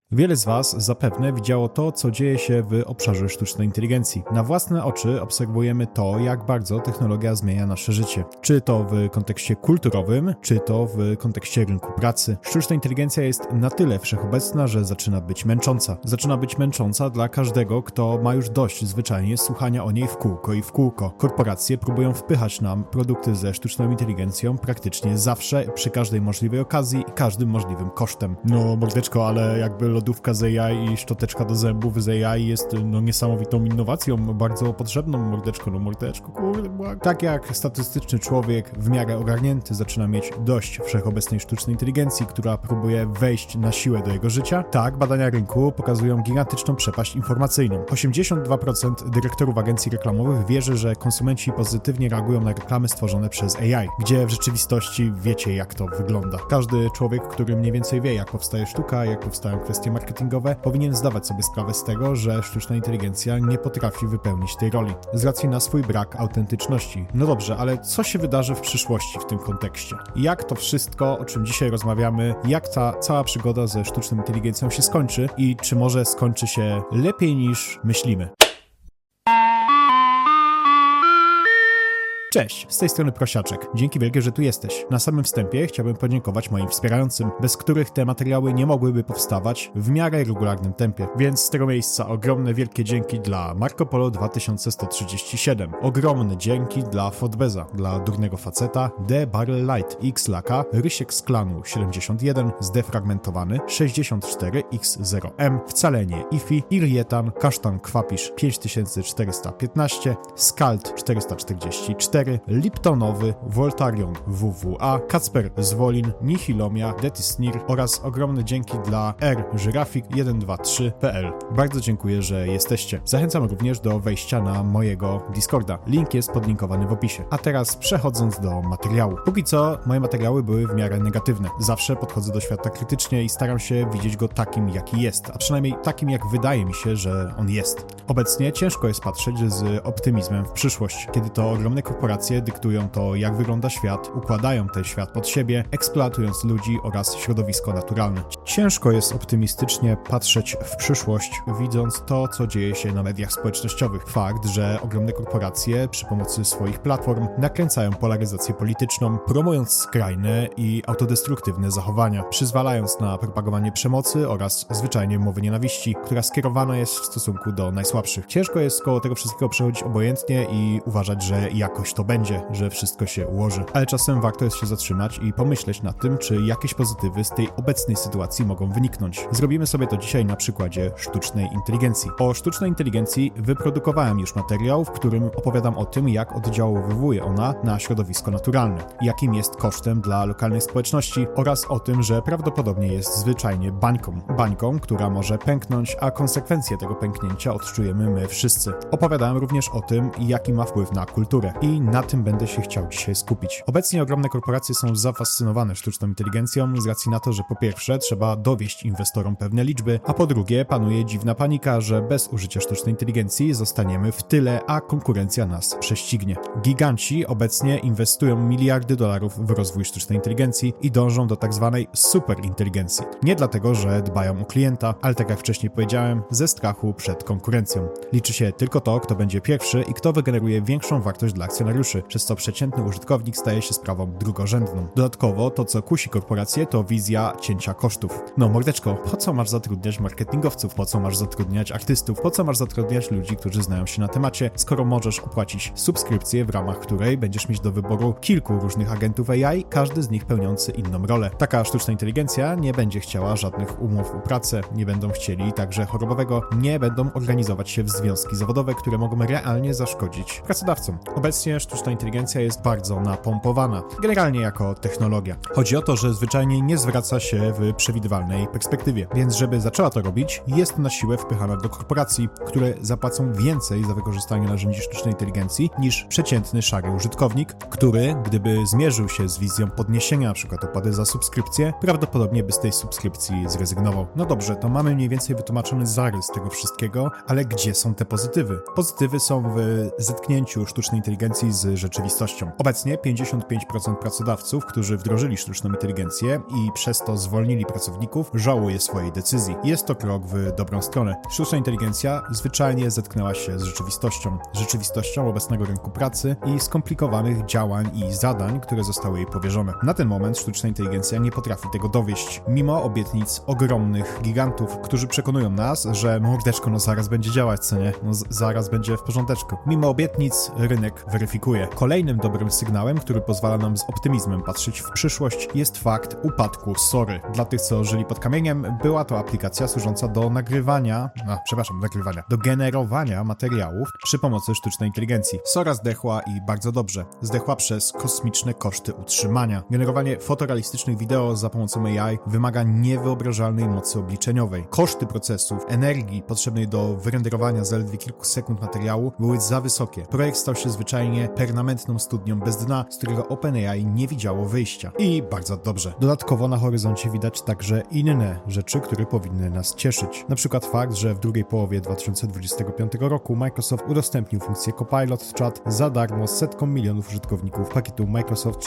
Wiele z Was zapewne widziało to, co dzieje się w obszarze sztucznej inteligencji. Na własne oczy obserwujemy to, jak bardzo technologia zmienia nasze życie. Czy to w kontekście kulturowym, czy to w kontekście rynku pracy. Sztuczna inteligencja jest na tyle wszechobecna, że zaczyna być męcząca. Zaczyna być męcząca dla każdego, kto ma już dość zwyczajnie słuchania o niej w kółko i w kółko. Korporacje próbują wpychać nam produkty ze sztuczną inteligencją praktycznie zawsze, przy każdej możliwej okazji i każdym możliwym kosztem. No mordeczko, ale jakby lodówka z AI i szczoteczka do zębów z AI jest niesamowitą innowacją, bardzo potrzebną, mordeczko, kurde, błagam. Tak jak statystyczny człowiek w miarę ogarnięty zaczyna mieć dość wszechobecnej sztucznej inteligencji, która próbuje wejść na siłę do jego życia, tak badania rynku pokazują gigantyczną przepaść informacyjną. 82% dyrektorów agencji reklamowych wierzy, że konsumenci pozytywnie reagują na reklamy stworzone przez AI, gdzie w rzeczywistości wiecie, jak to wygląda. Każdy człowiek, który mniej więcej wie, jak powstaje sztuka, jak powstają kwestie marketingowe, powinien zdawać sobie sprawę z tego, że sztuczna inteligencja nie potrafi wypełnić tej roli, z racji na swój brak autentyczności. No dobrze, ale co się wydarzy w przyszłości w tym kontekście? Jak to wszystko, o czym dzisiaj rozmawiamy, jak ta cała przygoda ze sztuczną inteligencją się skończy i czy może skończy się lepiej niż myślimy? Cześć, z tej strony Prosiaczek. Dzięki wielkie, że tu jesteś. Na samym wstępie chciałbym podziękować moim wspierającym, bez których te materiały nie mogłyby powstawać w miarę regularnym tempie. Więc z tego miejsca ogromne wielkie dzięki dla Marco Polo 2137. Ogromne dzięki dla Fodbeza, dla Durnego Faceta, The Barrel Light, X Laka, Rysiek z Klanu 71, Zdefragmentowany 64X0M, Wcale nie Ifi, Irietan, Kasztan Kwapisz 5415, Skald 444, Liptonowy, Voltarion WWA, Kacper Zwolin, Nihilomia, Detisnir oraz ogromne dzięki dla Żyrafik123.pl. Bardzo dziękuję, że jesteście. Zachęcam również do wejścia na mojego Discorda. Link jest podlinkowany w opisie. A teraz przechodząc do materiału. Póki co moje materiały były w miarę negatywne. Zawsze podchodzę do świata krytycznie i staram się widzieć go takim, jaki jest, a przynajmniej takim, jak wydaje mi się, że on jest. Obecnie ciężko jest patrzeć z optymizmem w przyszłość, kiedy to ogromne korporacje dyktują to, jak wygląda świat, układają ten świat pod siebie, eksploatując ludzi oraz środowisko naturalne. Ciężko jest optymistycznie patrzeć w przyszłość, widząc to, co dzieje się na mediach społecznościowych. Fakt, że ogromne korporacje przy pomocy swoich platform nakręcają polaryzację polityczną, promując skrajne i autodestruktywne zachowania, przyzwalając na propagowanie przemocy oraz zwyczajnie mowy nienawiści, która skierowana jest w stosunku do najsłabszych. Ciężko jest koło tego wszystkiego przechodzić obojętnie i uważać, że jakoś to będzie, że wszystko się ułoży. Ale czasem warto jest się zatrzymać i pomyśleć nad tym, czy jakieś pozytywy z tej obecnej sytuacji mogą wyniknąć. Zrobimy sobie to dzisiaj na przykładzie sztucznej inteligencji. O sztucznej inteligencji wyprodukowałem już materiał, w którym opowiadam o tym, jak oddziaływuje ona na środowisko naturalne, jakim jest kosztem dla lokalnej społeczności oraz o tym, że prawdopodobnie jest zwyczajnie bańką, która może pęknąć, a konsekwencje tego pęknięcia odczujemy my wszyscy. Opowiadałem również o tym, jaki ma wpływ na kulturę i na tym będę się chciał dzisiaj skupić. Obecnie ogromne korporacje są zafascynowane sztuczną inteligencją z racji na to, że po pierwsze trzeba dowieść inwestorom pewne liczby, a po drugie panuje dziwna panika, że bez użycia sztucznej inteligencji zostaniemy w tyle, a konkurencja nas prześcignie. Giganci obecnie inwestują miliardy dolarów w rozwój sztucznej inteligencji i dążą do tak zwanej superinteligencji. Nie dlatego, że dbają o klienta, ale tak jak wcześniej powiedziałem, ze strachu przed konkurencją. Liczy się tylko to, kto będzie pierwszy i kto wygeneruje większą wartość dla akcjonariuszy, przez co przeciętny użytkownik staje się sprawą drugorzędną. Dodatkowo to, co kusi korporacje, to wizja cięcia kosztów. No mordeczko, po co masz zatrudniać marketingowców, po co masz zatrudniać artystów, po co masz zatrudniać ludzi, którzy znają się na temacie, skoro możesz opłacić subskrypcję, w ramach której będziesz mieć do wyboru kilku różnych agentów AI, każdy z nich pełniący inną rolę. Taka sztuczna inteligencja nie będzie chciała żadnych umów o pracę, nie będą chcieli także chorobowego, nie będą organizować się w związki zawodowe, które mogą realnie zaszkodzić pracodawcom. Obecnie sztuczna inteligencja jest bardzo napompowana, generalnie jako technologia. Chodzi o to, że zwyczajnie nie zwraca się w przewidywalnej perspektywie, więc żeby zaczęła to robić, jest na siłę wpychana do korporacji, które zapłacą więcej za wykorzystanie narzędzi sztucznej inteligencji niż przeciętny szary użytkownik, który, gdyby zmierzył się z wizją podniesienia np. opłaty za subskrypcję, prawdopodobnie by z tej subskrypcji zrezygnował. No dobrze, to mamy mniej więcej wytłumaczony zarys tego wszystkiego, ale gdzie są te pozytywy? Pozytywy są w zetknięciu sztucznej inteligencji z rzeczywistością. Obecnie 55% pracodawców, którzy wdrożyli sztuczną inteligencję i przez to zwolnili pracowników, żałuje swojej decyzji. Jest to krok w dobrą stronę. Sztuczna inteligencja zwyczajnie zetknęła się z rzeczywistością obecnego rynku pracy i skomplikowanych działań i zadań, które zostały jej powierzone. Na ten moment sztuczna inteligencja nie potrafi tego dowieść, mimo obietnic ogromnych gigantów, którzy przekonują nas, że mordeczko, zaraz będzie działać, co nie? Zaraz będzie w porządeczku. Mimo obietnic rynek weryfikuje. Kolejnym dobrym sygnałem, który pozwala nam z optymizmem patrzeć w przyszłość, jest fakt upadku Sory. Dla tych, co żyli pod kamieniem, była to aplikacja służąca do do generowania materiałów przy pomocy sztucznej inteligencji. Sora zdechła i bardzo dobrze. Zdechła przez kosmiczne koszty utrzymania. Generowanie fotorealistycznych wideo za pomocą AI wymaga niewyobrażalnej mocy obliczeniowej. Koszty procesów, energii potrzebnej do wyrenderowania zaledwie kilku sekund materiału były za wysokie. Projekt stał się zwyczajnie permanentną studnią bez dna, z którego OpenAI nie widziało wyjścia. I bardzo dobrze. Dodatkowo na horyzoncie widać także inne rzeczy, które powinny nas cieszyć. Na przykład fakt, że w drugiej połowie 2025 roku Microsoft udostępnił funkcję Copilot Chat za darmo setkom milionów użytkowników pakietu Microsoft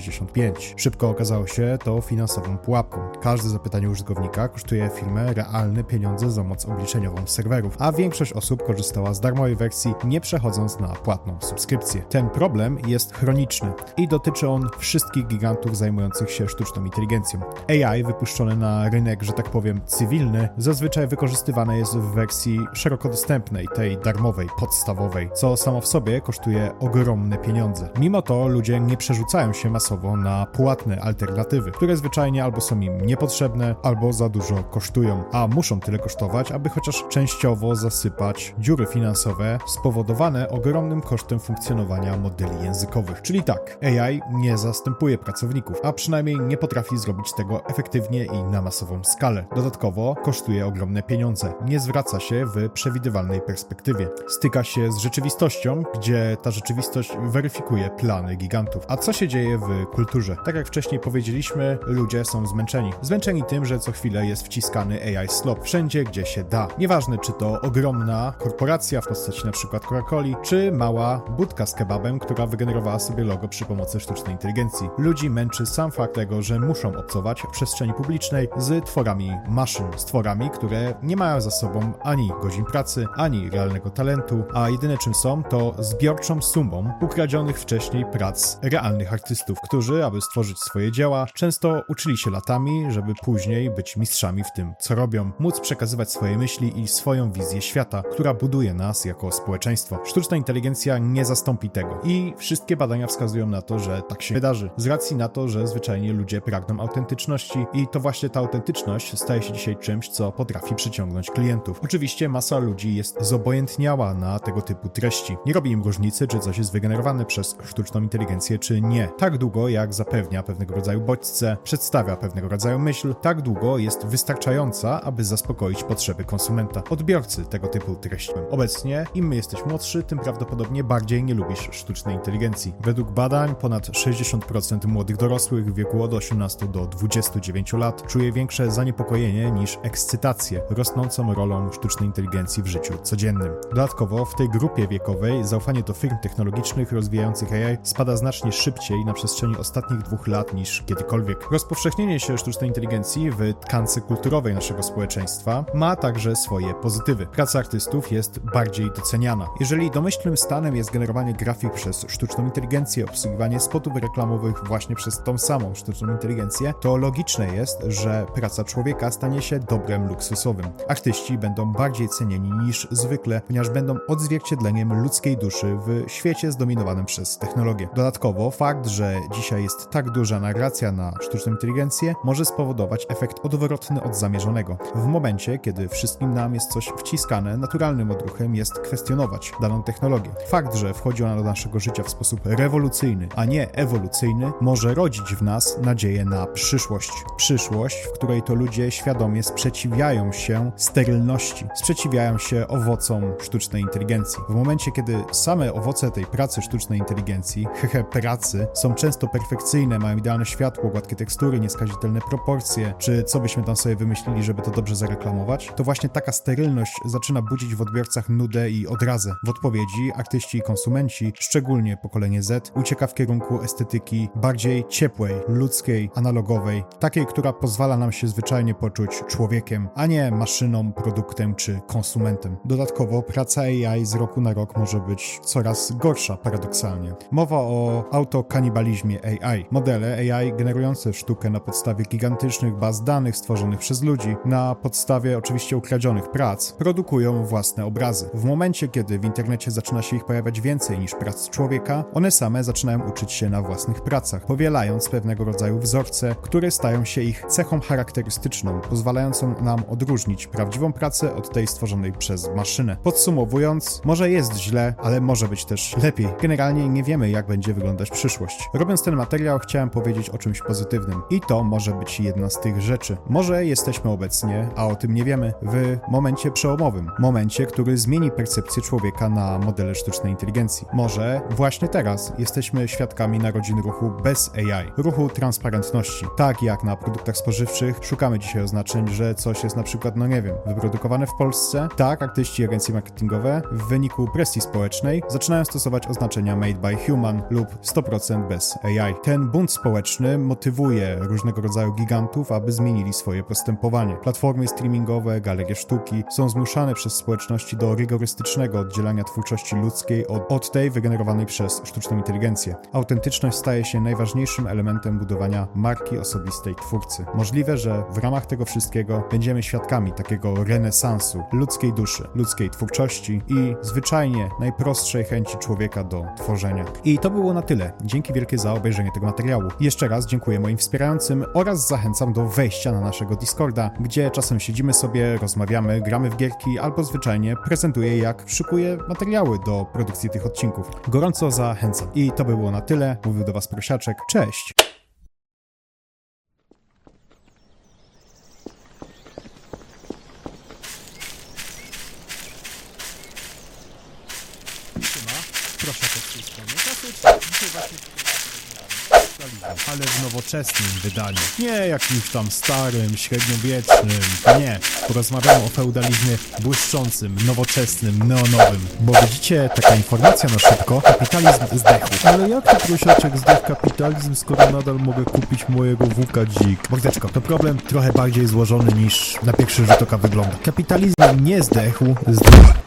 365. Szybko okazało się to finansową pułapką. Każde zapytanie użytkownika kosztuje firmę realne pieniądze za moc obliczeniową serwerów, a większość osób korzystała z darmowej wersji, nie przechodząc na płatną subskrypcję. Ten problem jest chroniczny i dotyczy on wszystkich gigantów zajmujących się sztuczną inteligencją. AI wypuszczone na rynek, że tak powiem, cywilny, zazwyczaj wykorzystywane jest w wersji szeroko dostępnej, tej darmowej, podstawowej, co samo w sobie kosztuje ogromne pieniądze. Mimo to ludzie nie przerzucają się masowo na płatne alternatywy, które zwyczajnie albo są im niepotrzebne, albo za dużo kosztują, a muszą tyle kosztować, aby chociaż częściowo zasypać dziury finansowe spowodowane ogromnym kosztem funkcjonowania modeli językowych. Czyli tak, AI nie zastępuje pracowników, a przynajmniej nie potrafi zrobić tego efektywnie i na masową skalę. Dodatkowo kosztuje ogromne pieniądze. Nie zwraca się w przewidywalnej perspektywie. Styka się z rzeczywistością, gdzie ta rzeczywistość weryfikuje plany gigantów. A co się dzieje w kulturze? Tak jak wcześniej powiedzieliśmy, ludzie są zmęczeni. Zmęczeni tym, że co chwilę jest wciskany AI slop wszędzie, gdzie się da. Nieważne, czy to ogromna korporacja w postaci na przykład Coca-Coli, czy mała budka z kebabem, która wygenerowała sobie logo przy pomocy sztucznej inteligencji. Ludzi męczy sam fakt tego, że muszą obcować w przestrzeni publicznej z tworami maszyn, z tworami, które nie mają za sobą ani godzin pracy, ani realnego talentu, a jedyne czym są, to zbiorczą sumą ukradzionych wcześniej prac realnych artystów, którzy, aby stworzyć swoje dzieła, często uczyli się latami, żeby później być mistrzami w tym, co robią, móc przekazywać swoje myśli i swoją wizję świata, która buduje nas jako społeczeństwo. Sztuczna inteligencja nie zastąpi tego i wszystkie badania wskazują na to, że tak się wydarzy. Z racji na to, że zwyczajnie ludzie pragną autentyczności i to właśnie ta autentyczność staje się dzisiaj czymś, co potrafi przyciągnąć klientów. Oczywiście masa ludzi jest zobojętniała na tego typu treści. Nie robi im różnicy, czy coś jest wygenerowane przez sztuczną inteligencję, czy nie. Tak długo, jak zapewnia pewnego rodzaju bodźce, przedstawia pewnego rodzaju myśl, tak długo jest wystarczająca, aby zaspokoić potrzeby konsumenta, odbiorcy tego typu treści. Obecnie, im jesteś młodszy, tym prawdopodobnie bardziej nie lubisz sztucznej inteligencji. Według badań ponad 60% młodych dorosłych w wieku od 18 do 29 lat czuje większe zaniepokojenie niż ekscytację rosnącą rolą sztucznej inteligencji w życiu codziennym. Dodatkowo w tej grupie wiekowej zaufanie do firm technologicznych rozwijających AI spada znacznie szybciej na przestrzeni ostatnich 2 lat niż kiedykolwiek. Rozpowszechnienie się sztucznej inteligencji w tkance kulturowej naszego społeczeństwa ma także swoje pozytywy. Praca artystów jest bardziej doceniana. Jeżeli domyślnym stanem jest generowanie grafik przez sztuczną inteligencję, obsługiwanie spotów reklamowych właśnie przez tą samą sztuczną inteligencję, to logiczne jest, że praca człowieka stanie się dobrem luksusowym. Artyści będą bardziej cenieni niż zwykle, ponieważ będą odzwierciedleniem ludzkiej duszy w świecie zdominowanym przez technologię. Dodatkowo fakt, że dzisiaj jest tak duża narracja na sztuczną inteligencję, może spowodować efekt odwrotny od zamierzonego. W momencie, kiedy wszystkim nam jest coś wciskane, naturalnym odruchem jest kwestionować daną technologię. Fakt, że wchodzi ona do naszego życia w sposób rewolucyjny, a nie ewolucyjny, może rodzić w nas nadzieję na przyszłość. Przyszłość, w której to ludzie świadomie sprzeciwiają się sterylności, sprzeciwiają się owocom sztucznej inteligencji. W momencie, kiedy same owoce tej pracy sztucznej inteligencji, pracy, są często perfekcyjne, mają idealne światło, gładkie tekstury, nieskazitelne proporcje, czy co byśmy tam sobie wymyślili, żeby to dobrze zareklamować, to właśnie taka sterylność zaczyna budzić w odbiorcach nudę i odrazę. W odpowiedzi artyści i konsumenci szczególnie pokolenie Z, ucieka w kierunku estetyki bardziej ciepłej, ludzkiej, analogowej, takiej, która pozwala nam się zwyczajnie poczuć człowiekiem, a nie maszyną, produktem czy konsumentem. Dodatkowo praca AI z roku na rok może być coraz gorsza, paradoksalnie. Mowa o autokanibalizmie AI. Modele AI generujące sztukę na podstawie gigantycznych baz danych stworzonych przez ludzi, na podstawie oczywiście ukradzionych prac, produkują własne obrazy. W momencie, kiedy w internecie zaczyna się ich pojawiać więcej niż prac człowieka, one same zaczynają uczyć się na własnych pracach, powielając pewnego rodzaju wzorce, które stają się ich cechą charakterystyczną, pozwalającą nam odróżnić prawdziwą pracę od tej stworzonej przez maszynę. Podsumowując, może jest źle, ale może być też lepiej. Generalnie nie wiemy, jak będzie wyglądać przyszłość. Robiąc ten materiał, chciałem powiedzieć o czymś pozytywnym. I to może być jedna z tych rzeczy. Może jesteśmy obecnie, a o tym nie wiemy, w momencie przełomowym. Momencie, który zmieni percepcję człowieka na modele sztucznej inteligencji. Może właśnie teraz jesteśmy świadkami narodzin ruchu bez AI, ruchu transparentności. Tak jak na produktach spożywczych szukamy dzisiaj oznaczeń, że coś jest na przykład, wyprodukowane w Polsce. Tak, artyści i agencje marketingowe w wyniku presji społecznej zaczynają stosować oznaczenia made by human lub 100% bez AI. Ten bunt społeczny motywuje różnego rodzaju gigantów, aby zmienili swoje postępowanie. Platformy streamingowe, galerie sztuki są zmuszane przez społeczności do rygorystycznego oddzielania twórczości ludzkiej od tej wygenerowanej przez sztuczną inteligencję. Autentyczność staje się najważniejszym elementem budowania marki osobistej twórcy. Możliwe, że w ramach tego wszystkiego będziemy świadkami takiego renesansu ludzkiej duszy, ludzkiej twórczości i zwyczajnie najprostszej chęci człowieka do tworzenia. I to było na tyle. Dzięki wielkie za obejrzenie tego materiału. Jeszcze raz dziękuję moim wspierającym oraz zachęcam do wejścia na naszego Discorda, gdzie czasem siedzimy sobie, rozmawiamy, gramy w gierki albo zwyczajnie prezentuję, jak szykuję materiały do produkcji tych odcinków. Gorąco zachęcam. I to było na tyle. Mówił do Was Prosiaczek. Cześć! Prosiaczek z tej strony. Dzisiaj właśnie ale w nowoczesnym wydaniu. Nie jakimś tam starym, średniowiecznym. Nie. Porozmawiamy o feudalizmie błyszczącym, nowoczesnym, neonowym. Bo widzicie, taka informacja na szybko. Kapitalizm zdechł. Ale jak to Prosiaczek zdechł kapitalizm, skoro nadal mogę kupić mojego WK dzik? Mordeczko, to problem trochę bardziej złożony niż na pierwszy rzut oka wygląda. Kapitalizm nie zdechł, zdechł.